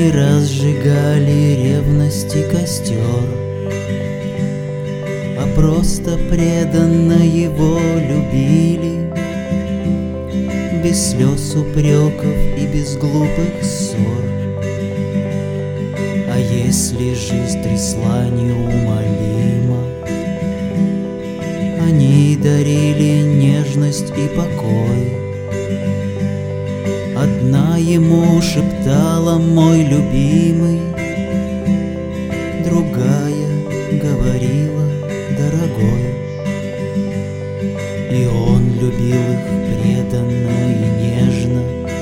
не разжигали ревности костер, а просто преданно его любили, без слез, упреков и без глупых ссор. А если жизнь трясла неумолимо, они дарили нежность и покой. Одна ему шептала: мой любимый, другая говорила: дорогой. И он любил их преданно и нежно,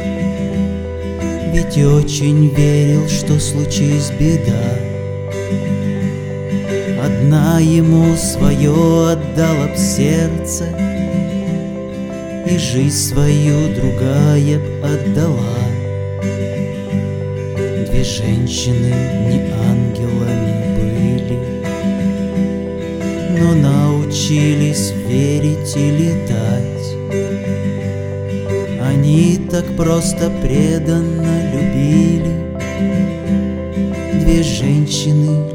ведь очень верил, что случись беда, одна ему свое отдала б сердце, и жизнь свою другая б отдала. Две женщины не ангелами были, но научились верить и летать. Они так просто преданно любили, две женщины